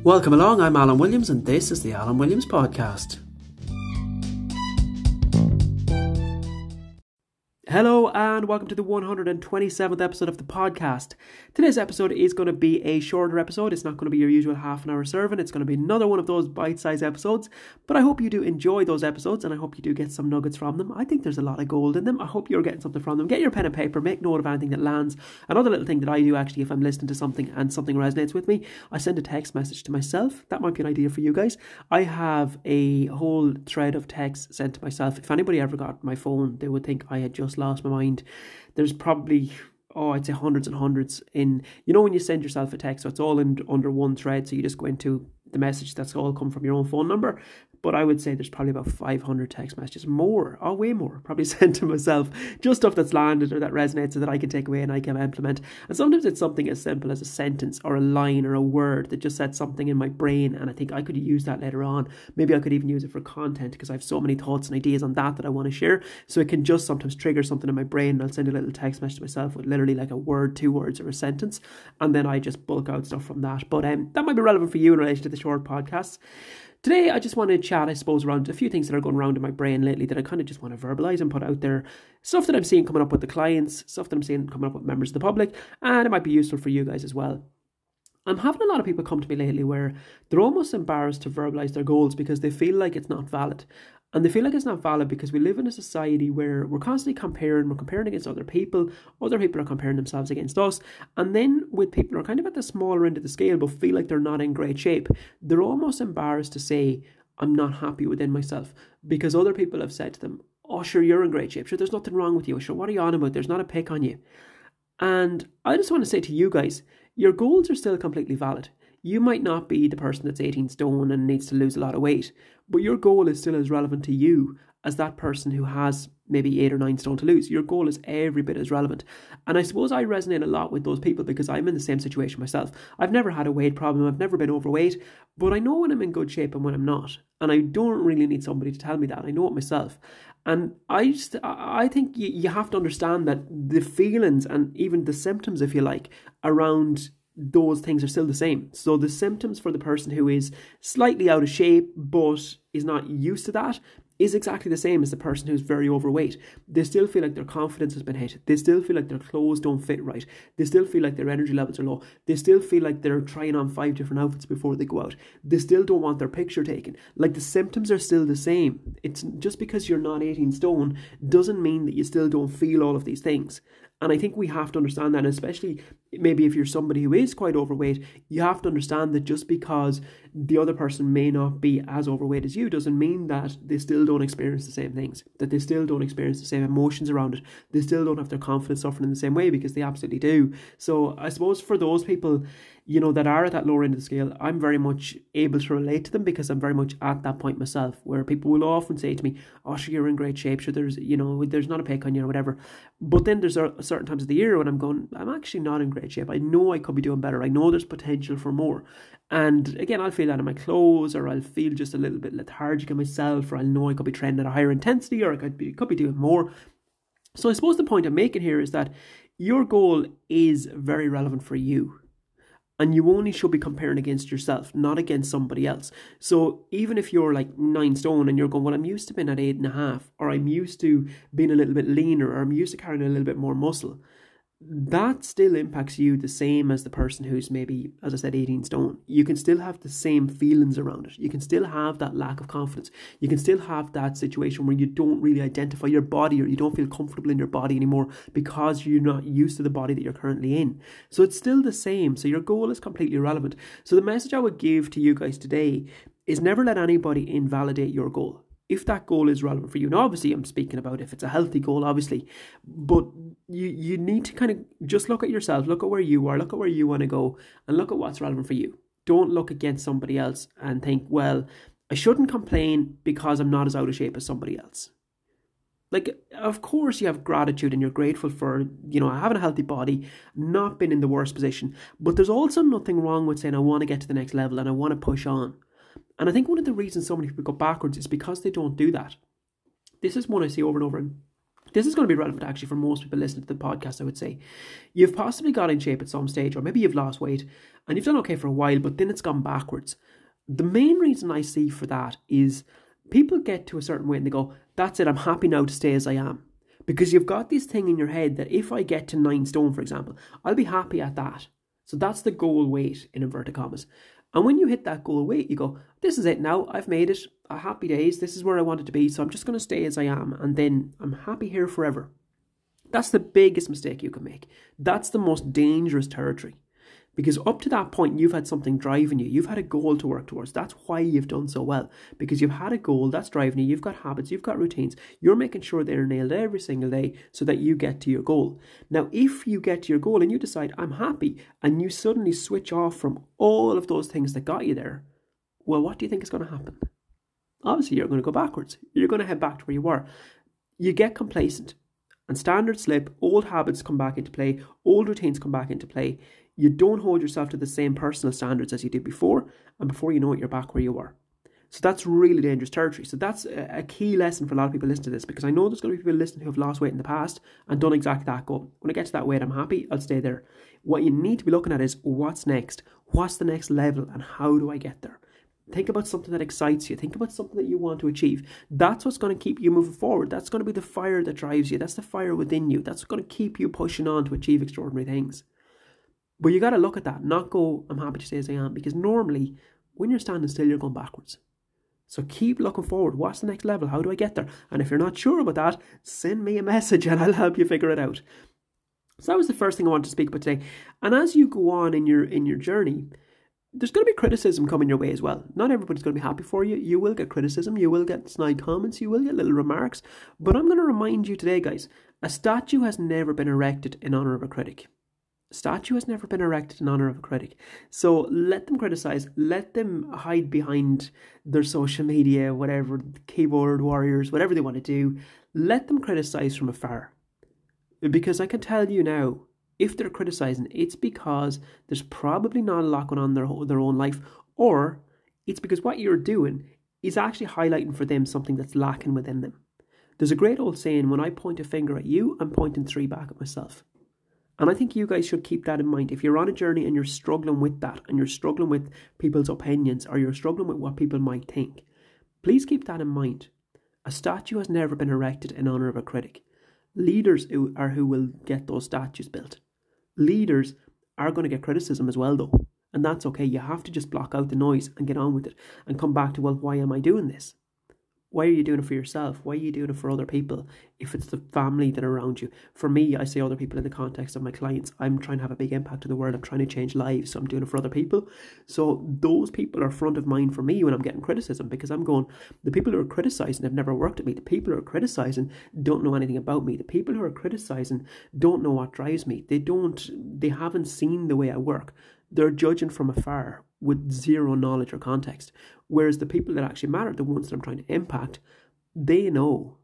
Welcome along, I'm Alan Williams and this is the Alan Williams Podcast. Hello and welcome to the 127th episode of the podcast. Today's episode is going to be a shorter episode. It's not going to be your usual half an hour sermon. It's going to be another one of those bite-sized episodes. But I hope you do enjoy those episodes and I hope you do get some nuggets from them. I think there's a lot of gold in them. I hope you're getting something from them. Get your pen and paper, make note of anything that lands. Another little thing that I do actually, if I'm listening to something and something resonates with me, I send a text message to myself. That might be an idea for you guys. I have a whole thread of texts sent to myself. If anybody ever got my phone, they would think I had just lost my mind. There's probably, I'd say hundreds and hundreds in, when you send yourself a text, so it's all under one thread, so you just go into the message that's all come from your own phone number. But I would say there's probably about 500 text messages, way more, probably sent to myself. Just stuff that's landed or that resonates so that I can take away and I can implement. And sometimes it's something as simple as a sentence or a line or a word that just sets something in my brain. And I think I could use that later on. Maybe I could even use it for content because I have so many thoughts and ideas on that I want to share. So it can just sometimes trigger something in my brain. And I'll send a little text message to myself with literally like a word, 2 words or a sentence. And then I just bulk out stuff from that. But that might be relevant for you in relation to the short podcasts. Today, I just want to chat, I suppose, around a few things that are going around in my brain lately that I kind of just want to verbalize and put out there. Stuff that I'm seeing coming up with the clients, stuff that I'm seeing coming up with members of the public, and it might be useful for you guys as well. I'm having a lot of people come to me lately where they're almost embarrassed to verbalize their goals because they feel like it's not valid. And they feel like it's not valid because we live in a society where we're constantly we're comparing against other people are comparing themselves against us. And then with people who are kind of at the smaller end of the scale but feel like they're not in great shape, they're almost embarrassed to say, I'm not happy within myself because other people have said to them, oh, sure, you're in great shape. Sure, there's nothing wrong with you. Sure, what are you on about? There's not a pick on you. And I just want to say to you guys, your goals are still completely valid. You might not be the person that's 18 stone and needs to lose a lot of weight, but your goal is still as relevant to you as that person who has maybe 8 or 9 stone to lose. Your goal is every bit as relevant. And I suppose I resonate a lot with those people because I'm in the same situation myself. I've never had a weight problem. I've never been overweight, but I know when I'm in good shape and when I'm not. And I don't really need somebody to tell me that. I know it myself. And I think you have to understand that the feelings and even the symptoms, if you like, around those things are still the same. So the symptoms for the person who is slightly out of shape but is not used to that is exactly the same as the person who's very overweight. They still feel like their confidence has been hit. They still feel like their clothes don't fit right. They still feel like their energy levels are low. They still feel like they're trying on 5 different outfits before they go out. They still don't want their picture taken. Like the symptoms are still the same. It's just because you're not 18 stone doesn't mean that you still don't feel all of these things. And I think we have to understand that, and especially maybe if you're somebody who is quite overweight, you have to understand that just because the other person may not be as overweight as you doesn't mean that they still don't experience the same things, that they still don't experience the same emotions around it. They still don't have their confidence suffering in the same way because they absolutely do. So I suppose for those people, that are at that lower end of the scale, I'm very much able to relate to them because I'm very much at that point myself where people will often say to me, oh, sure, you're in great shape. Sure, there's not a pick on you or whatever. But then there's certain times of the year when I'm actually not in great shape. I know I could be doing better. I know there's potential for more. And again, I'll feel that in my clothes, or I'll feel just a little bit lethargic in myself, or I'll know I could be training at a higher intensity, or I could be doing more. So I suppose the point I'm making here is that your goal is very relevant for you. And you only should be comparing against yourself, not against somebody else. So even if you're like 9 stone and you're going, well, I'm used to being at 8.5, or I'm used to being a little bit leaner, or I'm used to carrying a little bit more muscle, that still impacts you the same as the person who's maybe, as I said, 18 stone. You can still have the same feelings around it. You can still have that lack of confidence. You can still have that situation where you don't really identify your body, or you don't feel comfortable in your body anymore because you're not used to the body that you're currently in. So it's still the same. So your goal is completely irrelevant. So the message I would give to you guys today is never let anybody invalidate your goal. If that goal is relevant for you, now obviously I'm speaking about if it's a healthy goal, obviously, but you need to kind of just look at yourself, look at where you are, look at where you want to go, and look at what's relevant for you. Don't look against somebody else and think, well, I shouldn't complain because I'm not as out of shape as somebody else. Like, of course you have gratitude and you're grateful for, having a healthy body, not being in the worst position, but there's also nothing wrong with saying I want to get to the next level and I want to push on. And I think one of the reasons so many people go backwards is because they don't do that. This is one I see over and over in This is going to be relevant actually for most people listening to the podcast, I would say. You've possibly got in shape at some stage, or maybe you've lost weight and you've done okay for a while, but then it's gone backwards. The main reason I see for that is people get to a certain weight and they go, that's it, I'm happy now to stay as I am. Because you've got this thing in your head that if I get to 9 stone, for example, I'll be happy at that. So that's the goal weight in inverted commas. And when you hit that goal weight, you go, this is it now, I've made it, a happy days, this is where I wanted to be, so I'm just going to stay as I am, and then I'm happy here forever. That's the biggest mistake you can make. That's the most dangerous territory. Because up to that point, you've had something driving you. You've had a goal to work towards. That's why you've done so well. Because you've had a goal that's driving you. You've got habits. You've got routines. You're making sure they're nailed every single day so that you get to your goal. Now, if you get to your goal and you decide, I'm happy, and you suddenly switch off from all of those things that got you there, well, what do you think is going to happen? Obviously, you're going to go backwards. You're going to head back to where you were. You get complacent. And standards slip, old habits come back into play, old routines come back into play. You don't hold yourself to the same personal standards as you did before, and before you know it, you're back where you were. So that's really dangerous territory. So that's a key lesson for a lot of people listening to this, because I know there's going to be people listening who have lost weight in the past and done exactly that. Go, when I get to that weight, I'm happy, I'll stay there. What you need to be looking at is, what's next? What's the next level, and how do I get there? Think about something that excites you. Think about something that you want to achieve. That's what's going to keep you moving forward. That's going to be the fire that drives you. That's the fire within you. That's going to keep you pushing on to achieve extraordinary things. But you got to look at that, not go, I'm happy to stay as I am. Because normally, when you're standing still, you're going backwards. So keep looking forward. What's the next level? How do I get there? And if you're not sure about that, send me a message and I'll help you figure it out. So that was the first thing I wanted to speak about today. And as you go on in your journey, there's going to be criticism coming your way as well. Not everybody's going to be happy for you. You will get criticism. You will get snide comments. You will get little remarks. But I'm going to remind you today, guys, a statue has never been erected in honour of a critic. A statue has never been erected in honour of a critic. So let them criticise. Let them hide behind their social media, whatever, keyboard warriors, whatever they want to do. Let them criticise from afar. Because I can tell you now, if they're criticising, it's because there's probably not a lot going on in their own life, or it's because what you're doing is actually highlighting for them something that's lacking within them. There's a great old saying, when I point a finger at you, I'm pointing 3 back at myself. And I think you guys should keep that in mind. If you're on a journey and you're struggling with that, and you're struggling with people's opinions, or you're struggling with what people might think, please keep that in mind. A statue has never been erected in honour of a critic. Leaders are who will get those statues built. Leaders are going to get criticism as well, though. And that's okay. You have to just block out the noise and get on with it and come back to, well, why am I doing this? Why are you doing it for yourself? Why are you doing it for other people if it's the family that are around you? For me, I say other people in the context of my clients. I'm trying to have a big impact in the world. I'm trying to change lives, so I'm doing it for other people. So those people are front of mind for me when I'm getting criticism, because I'm going, the people who are criticising have never worked with me. The people who are criticising don't know anything about me. The people who are criticising don't know what drives me. They haven't seen the way I work. They're judging from afar with zero knowledge or context. Whereas the people that actually matter, the ones that I'm trying to impact, they know.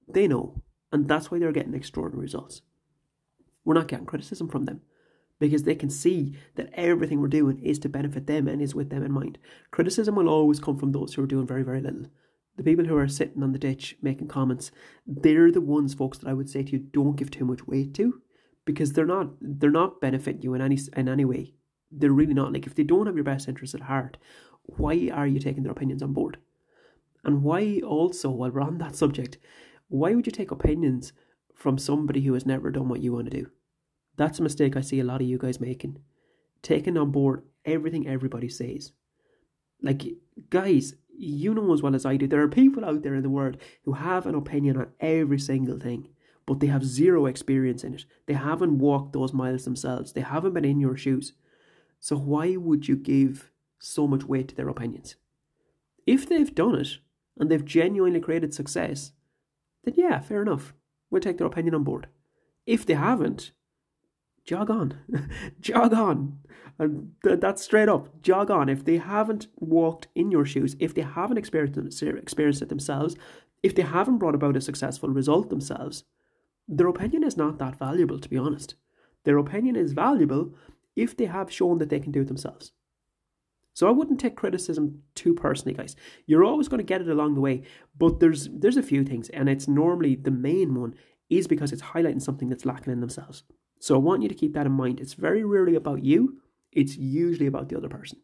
And that's why they're getting extraordinary results. We're not getting criticism from them, because they can see that everything we're doing is to benefit them and is with them in mind. Criticism will always come from those who are doing very, very little. The people who are sitting on the ditch making comments, they're the ones, folks, that I would say to you, don't give too much weight to, because they're not benefiting you in any way. They're really not. Like, if they don't have your best interests at heart, why are you taking their opinions on board? And why also, while we're on that subject, why would you take opinions from somebody who has never done what you want to do? That's a mistake I see a lot of you guys making. Taking on board everything everybody says. Like, guys, you know as well as I do, there are people out there in the world who have an opinion on every single thing, but they have zero experience in it. They haven't walked those miles themselves. They haven't been in your shoes. So why would you give so much weight to their opinions? If they've done it and they've genuinely created success, then yeah, fair enough. We'll take their opinion on board. If they haven't, jog on. Jog on. And that's straight up. Jog on. If they haven't walked in your shoes, if they haven't experienced it themselves, if they haven't brought about a successful result themselves, their opinion is not that valuable, to be honest. Their opinion is valuable if they have shown that they can do it themselves. So I wouldn't take criticism too personally, guys. You're always going to get it along the way, but there's a few things, and it's normally the main one is because it's highlighting something that's lacking in themselves. So I want you to keep that in mind. It's very rarely about you. It's usually about the other person.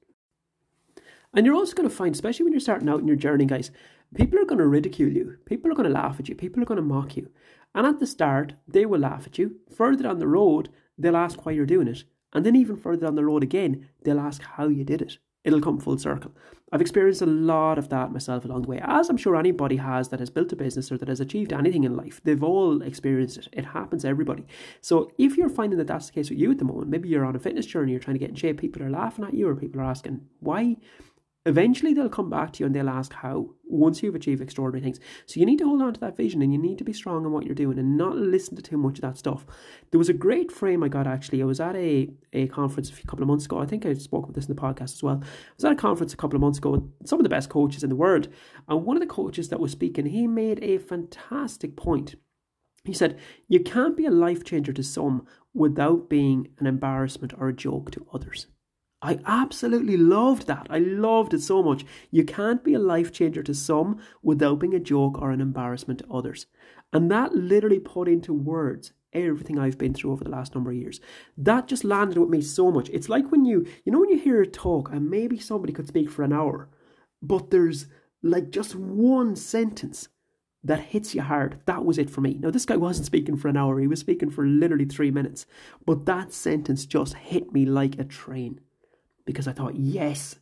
And you're also going to find, especially when you're starting out in your journey, guys, people are going to ridicule you. People are going to laugh at you. People are going to mock you. And at the start, they will laugh at you. Further down the road, they'll ask why you're doing it. And then even further down the road again, they'll ask how you did it. It'll come full circle. I've experienced a lot of that myself along the way, as I'm sure anybody has that has built a business or that has achieved anything in life. They've all experienced it. It happens to everybody. So if you're finding that that's the case with you at the moment, maybe you're on a fitness journey, you're trying to get in shape, people are laughing at you or people are asking why. Eventually they'll come back to you and they'll ask how, once you've achieved extraordinary things. So you need to hold on to that vision and you need to be strong in what you're doing and not listen to too much of that stuff. There was a great frame I got actually. I was at a conference a couple of months ago. I think I spoke about this in the podcast as well. I was at a conference a couple of months ago with some of the best coaches in the world. And one of the coaches that was speaking, he made a fantastic point. He said, you can't be a life changer to some without being an embarrassment or a joke to others. I absolutely loved that. I loved it so much. You can't be a life changer to some without being a joke or an embarrassment to others. And that literally put into words everything I've been through over the last number of years. That just landed with me so much. It's like when you hear a talk and maybe somebody could speak for an hour, but there's like just one sentence that hits you hard. That was it for me. Now, this guy wasn't speaking for an hour. He was speaking for literally 3 minutes. But that sentence just hit me like a train. Because I thought, yes,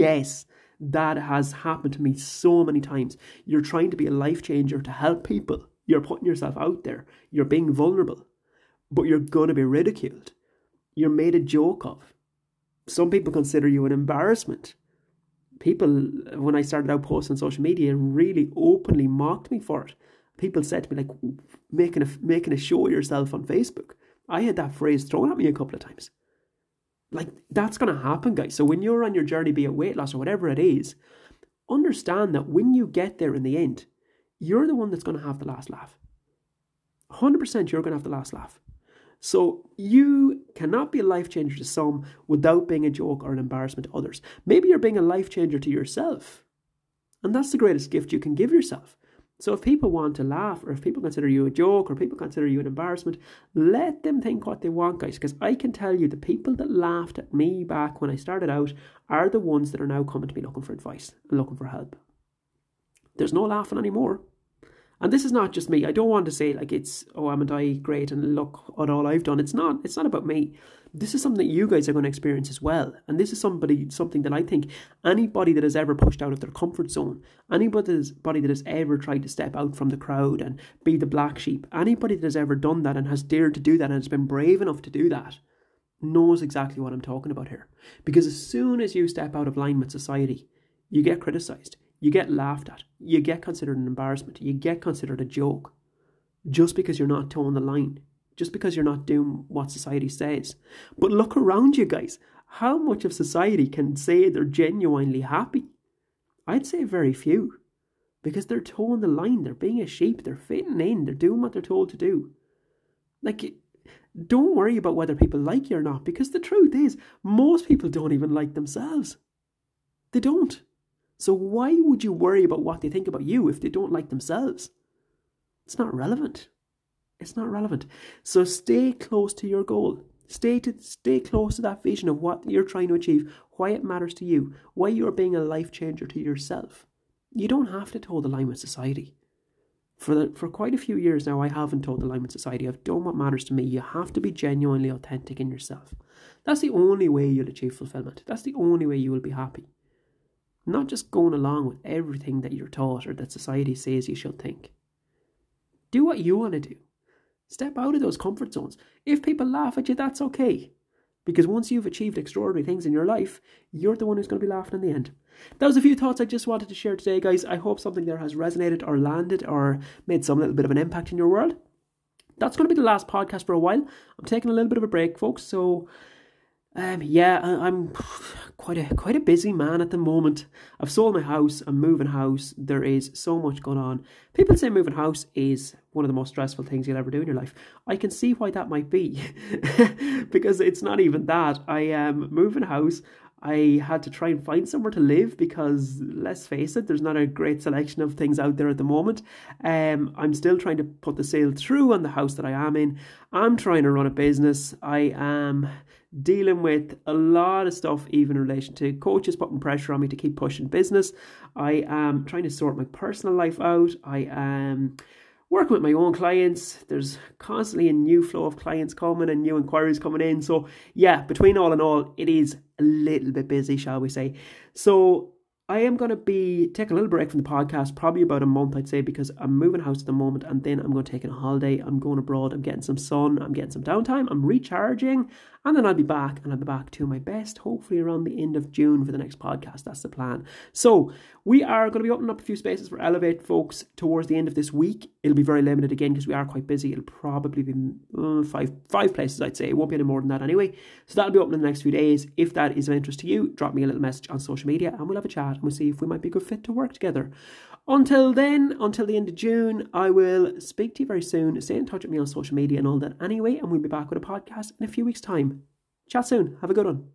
that has happened to me so many times. You're trying to be a life changer to help people. You're putting yourself out there. You're being vulnerable. But you're going to be ridiculed. You're made a joke of. Some people consider you an embarrassment. People, when I started out posting on social media, really openly mocked me for it. People said to me, like, making a show of yourself on Facebook. I had that phrase thrown at me a couple of times. Like, that's going to happen, guys. So when you're on your journey, be it weight loss or whatever it is, understand that when you get there in the end, you're the one that's going to have the last laugh. 100% you're going to have the last laugh. So you cannot be a life changer to some without being a joke or an embarrassment to others. Maybe you're being a life changer to yourself. And that's the greatest gift you can give yourself. So if people want to laugh, or if people consider you a joke, or people consider you an embarrassment, let them think what they want, guys. Because I can tell you the people that laughed at me back when I started out are the ones that are now coming to me looking for advice and looking for help. There's no laughing anymore. And this is not just me. I don't want to say like it's, oh, am I great and look at all I've done. It's not about me. This is something that you guys are going to experience as well. And this is something that I think anybody that has ever pushed out of their comfort zone, anybody that has ever tried to step out from the crowd and be the black sheep, anybody that has ever done that and has dared to do that and has been brave enough to do that, knows exactly what I'm talking about here. Because as soon as you step out of line with society, you get criticised. You get laughed at. You get considered an embarrassment. You get considered a joke. Just because you're not toeing the line. Just because you're not doing what society says. But look around you, guys. How much of society can say they're genuinely happy? I'd say very few. Because they're toeing the line. They're being a sheep. They're fitting in. They're doing what they're told to do. Like, don't worry about whether people like you or not. Because the truth is, most people don't even like themselves. They don't. So why would you worry about what they think about you if they don't like themselves? It's not relevant. It's not relevant. So stay close to your goal. Stay close to that vision of what you're trying to achieve, why it matters to you, why you're being a life changer to yourself. You don't have to toe the line with society. For quite a few years now, I haven't toed the line with society. I've done what matters to me. You have to be genuinely authentic in yourself. That's the only way you'll achieve fulfillment. That's the only way you will be happy. Not just going along with everything that you're taught or that society says you should think. Do what you want to do. Step out of those comfort zones. If people laugh at you, that's okay. Because once you've achieved extraordinary things in your life, you're the one who's going to be laughing in the end. That was a few thoughts I just wanted to share today, guys. I hope something there has resonated or landed or made some little bit of an impact in your world. That's going to be the last podcast for a while. I'm taking a little bit of a break, folks. So I'm quite a busy man at the moment. I've sold my house. I'm moving house. There is so much going on. People say moving house is one of the most stressful things you'll ever do in your life. I can see why that might be, because it's not even that. I am moving house. I had to try and find somewhere to live because, let's face it, there's not a great selection of things out there at the moment. I'm still trying to put the sale through on the house that I am in. I'm trying to run a business. I am dealing with a lot of stuff, even in relation to coaches putting pressure on me to keep pushing business. I am trying to sort my personal life out. I am working with my own clients. There's constantly a new flow of clients coming and new inquiries coming in. So yeah, between all in all, it is a little bit busy, shall we say. So I am going to be taking a little break from the podcast, probably about a month, I'd say, because I'm moving house at the moment, and then I'm going to take a holiday. I'm going abroad. I'm getting some sun. I'm getting some downtime. I'm recharging, and then I'll be back, and I'll be back to my best, hopefully around the end of June for the next podcast. That's the plan. So we are going to be opening up a few spaces for Elevate folks towards the end of this week. It'll be very limited again because we are quite busy. It'll probably be five places, I'd say. It won't be any more than that anyway. So that'll be open in the next few days. If that is of interest to you, drop me a little message on social media and we'll have a chat and we'll see if we might be a good fit to work together. Until then, until the end of June, I will speak to you very soon. Stay in touch with me on social media and all that anyway, and we'll be back with a podcast in a few weeks' time. Chat soon. Have a good one.